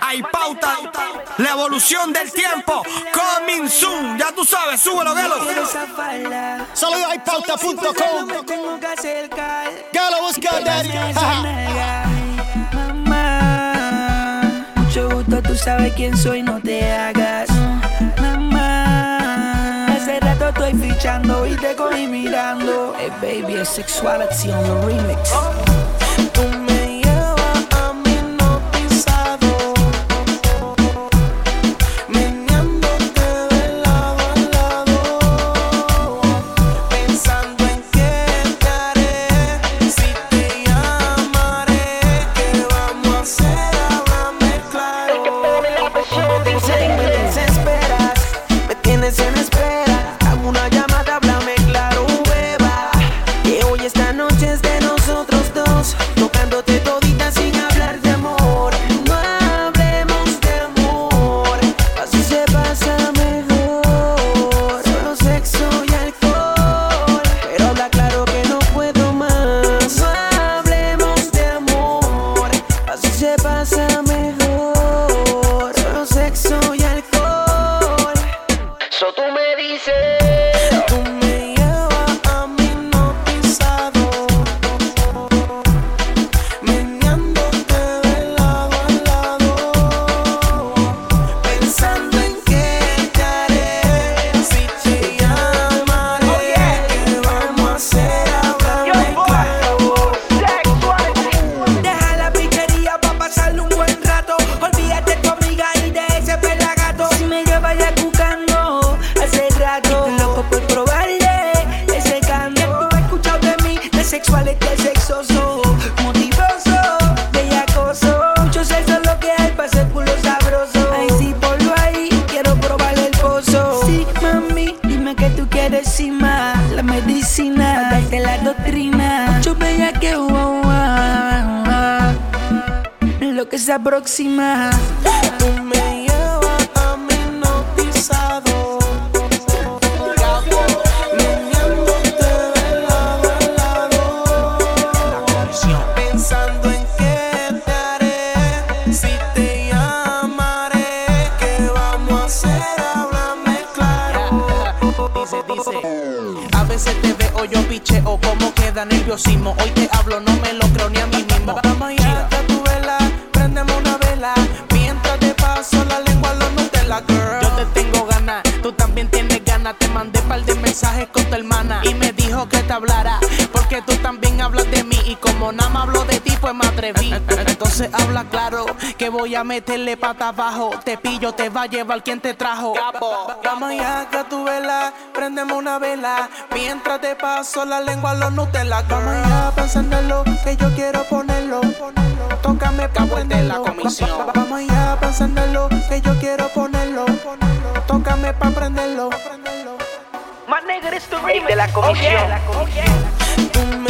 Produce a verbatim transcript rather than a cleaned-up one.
hay pauta. La evolución del tiempo, coming soon. Ya tú sabes, súbelo, Galo. Saludos a pauta punto com. Galo, busca daddy. Mamá, mucho gusto, tú sabes quién soy, no te hagas. Mamá, hace rato estoy fichando y te cogí mirando. Hey baby, es Sexuality on the remix. Tú me llevas a mi hipnotizado, meneándote de lado a lado, pensando en qué te haré, si te llamaré, qué vamos a hacer, háblame claro. Me dices, me desesperas, me tienes en espera, dame una llamada, háblame claro, beba, que hoy esta noche es de nosotros dos, tocándote todita sin hablar de amor. No hablemos de amor, así se pasa mejor. Solo sexo y alcohol, pero habla claro que no puedo más. No hablemos de amor, así se pasa mejor. Solo sexo y alcohol. So tú me dices, tú me llevas a mi hipnotizado, meneándote de lado a lado, pensando en qué te haré, si te llamaré, qué vamos a hacer, háblame claro. Deja la pichería pa' pasarle un buen rato. Olvídate de tu amiga y de ese pelagato. Si me lleva ya cucando hace rato, estoy loco por probarle ese cambio. Tú has escuchado de mí, de sexualidad, sexoso, motivoso, bellacoso. Mucho sexo es lo que hay pa' hacer culo sabroso. Ay, sí, ponlo ahí, quiero probar el pozo. Sí, mami, dime que tú quieres encima la medicina, pa' darte la doctrina. Mucho bella que wow, lo que se aproxima. Tú me llevas a mi hipnotizado, meneándote de lado a lado, pensando en qué te haré, si te llamaré, qué vamos a hacer, háblame claro. Dice, dice, a veces te veo yo picheo, como queda nerviosismo. Hoy te hablo, no me lo creo ni a mí mismo. Vamos allá, ya tu vela, préndeme una vela, mientras te paso la lengua a los Nutella, girl. Yo te tengo ganas, tú también tienes ganas. Te mandé par de mensajes con tu hermana y me dijo que te hablara, porque tú también hablas de mí. Y como nada más hablo de ti, pues me atreví. Entonces habla claro, que voy a meterle pata abajo. Te pillo, te va a llevar quien te trajo. Vamos allá, que tu vela, préndeme una vela, mientras te paso la lengua a los Nutella, girl. Vamos allá, pensándolo, que yo quiero ponerlo. Tócame pa' de la comisión. Vamos allá, pensándolo, que yo quiero ponerlo. Tócame pa' prenderlo. Más negro es tu remix de la comisión. Tú me